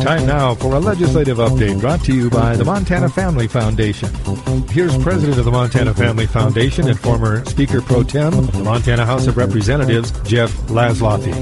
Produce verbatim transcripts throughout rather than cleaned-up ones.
Time now for a legislative update brought to you by the Montana Family Foundation. Here's President of the Montana Family Foundation and former Speaker Pro Tem of the Montana House of Representatives, Jeff Laszloffy.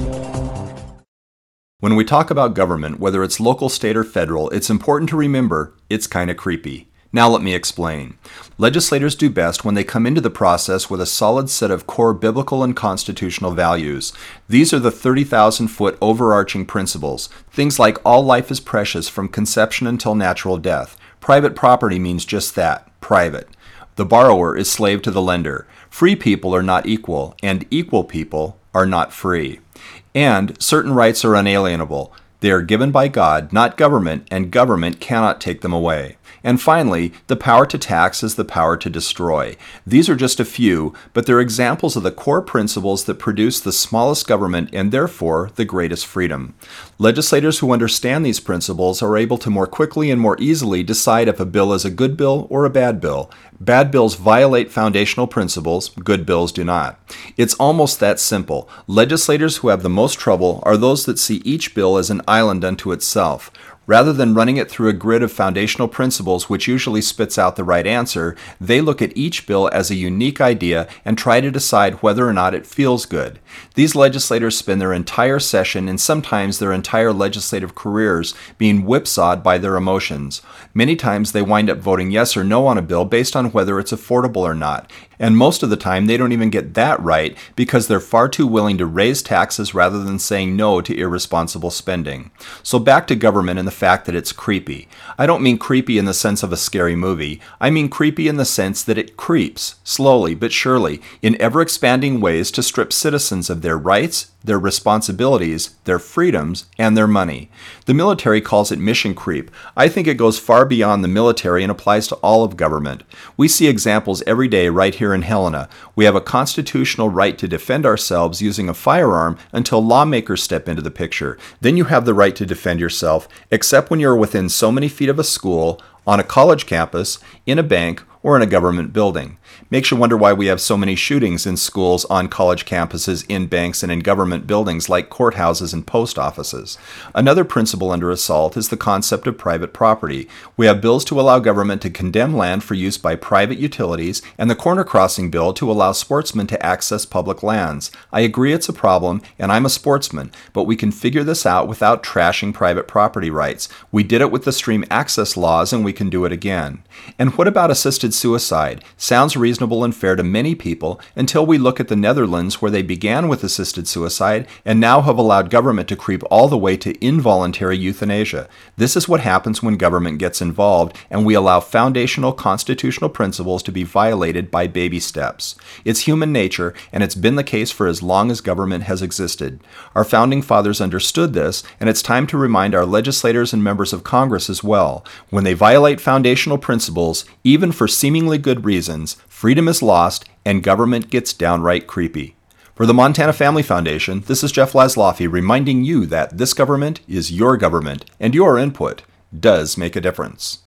When we talk about government, whether it's local, state, or federal, it's important to remember it's kind of creepy. Now let me explain. Legislators do best when they come into the process with a solid set of core biblical and constitutional values. These are the thirty thousand foot overarching principles. Things like all life is precious from conception until natural death. Private property means just that, private. The borrower is slave to the lender. Free people are not equal, and equal people are not free. And certain rights are unalienable. They are given by God, not government, and government cannot take them away. And finally, the power to tax is the power to destroy. These are just a few, but they're examples of the core principles that produce the smallest government and therefore the greatest freedom. Legislators who understand these principles are able to more quickly and more easily decide if a bill is a good bill or a bad bill. Bad bills violate foundational principles, good bills do not. It's almost that simple. Legislators who have the most trouble are those that see each bill as an island unto itself. Rather than running it through a grid of foundational principles which usually spits out the right answer, they look at each bill as a unique idea and try to decide whether or not it feels good. These legislators spend their entire session and sometimes their entire legislative careers being whipsawed by their emotions. Many times they wind up voting yes or no on a bill based on whether it's affordable or not. And most of the time they don't even get that right because they're far too willing to raise taxes rather than saying no to irresponsible spending. So back to government and the fact that it's creepy. I don't mean creepy in the sense of a scary movie. I mean creepy in the sense that it creeps, slowly but surely, in ever-expanding ways to strip citizens of their rights, their responsibilities, their freedoms, and their money. The military calls it mission creep. I think it goes far beyond the military and applies to all of government. We see examples every day right here in Helena. We have a constitutional right to defend ourselves using a firearm until lawmakers step into the picture. Then you have the right to defend yourself, except when you're within so many feet of a school, on a college campus, in a bank, or in a government building. Makes you wonder why we have so many shootings in schools, on college campuses, in banks, and in government buildings like courthouses and post offices. Another principle under assault is the concept of private property. We have bills to allow government to condemn land for use by private utilities, and the corner crossing bill to allow sportsmen to access public lands. I agree it's a problem, and I'm a sportsman, but we can figure this out without trashing private property rights. We did it with the stream access laws, and we can do it again. And what about assisted suicide? Sounds reasonable and fair to many people until we look at the Netherlands, where they began with assisted suicide and now have allowed government to creep all the way to involuntary euthanasia. This is what happens when government gets involved and we allow foundational constitutional principles to be violated by baby steps. It's human nature, and it's been the case for as long as government has existed. Our founding fathers understood this, and it's time to remind our legislators and members of Congress as well. When they violate foundational principles, even for seemingly good reasons, freedom is lost and government gets downright creepy. For the Montana Family Foundation, this is Jeff Laszloffy reminding you that this government is your government and your input does make a difference.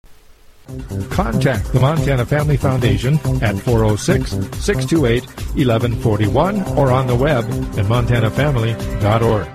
Contact the Montana Family Foundation at four oh six, six two eight, one one four one or on the web at montana family dot org.